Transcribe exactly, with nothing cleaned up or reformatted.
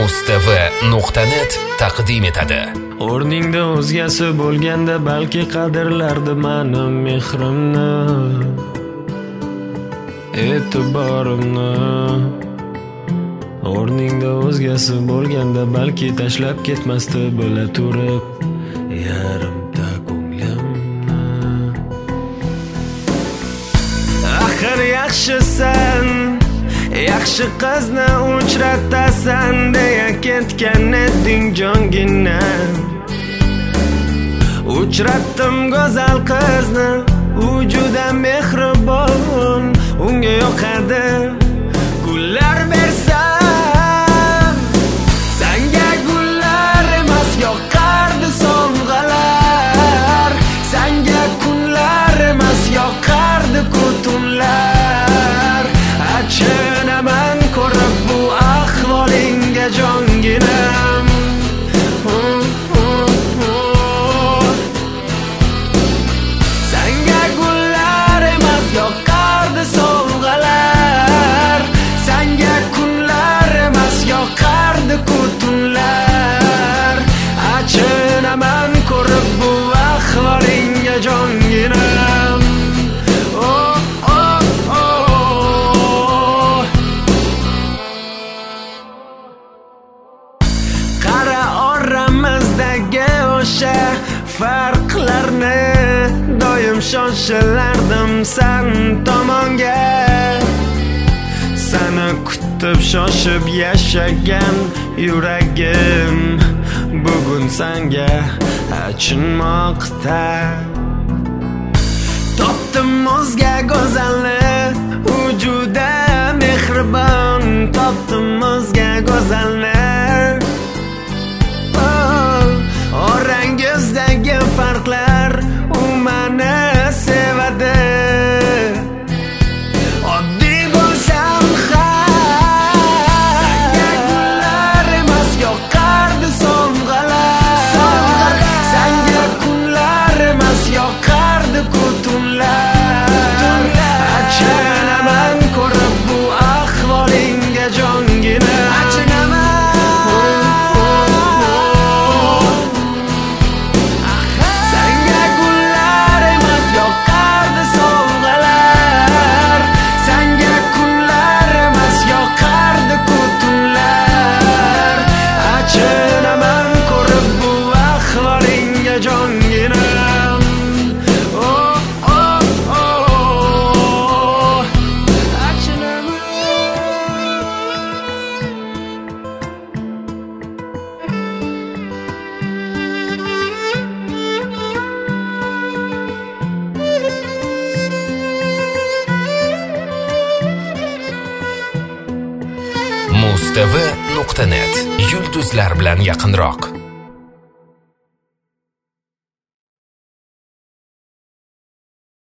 Mustv nuqta net taqdim etadi. O'rningda o'zgasi bo'lganda balki qadrlardi mening mehrimni, e'tiborimni. O'rningda o'zgasi bo'lganda balki tashlab ketmasdi bila turib yarimta ko'nglimni. Axir yaxshisan, yaxshi qizni uchratasan deya ketgan eding jongina. Uchratdim go'zal qizni, u juda mehribon, unga yoqadi gullar bersam. Senga gullar emas yoqardi sovg'alar, senga kunlar emas yoqardi tunlar. Achinaman ko'rib bu ahvolingga jonginam. Senga gullar emas yoqardi sovg'alar, senga kunlar emas yoqardi tunlar. Achinaman ko'rib bu ahvolingga jonginam. Farqlarni doim shoshilardim sen tomonga. Seni kutib shoshib yashagan yuragim bugun senga achinmoqda. Topdim o'zga go'zalni, u juda mehribon. Topdim o'zga go'zalni, orangizdagi farqlar u meni sevadi. Oddiy bo'lsam ham senga gullar emas yoqardi sovg'alar, senga kunlar emas yoqardi tunlar. Achinaman ko'rib bu ahvolingga jongina. Mustv nuqta net yulduzlar bilan yaqinroq.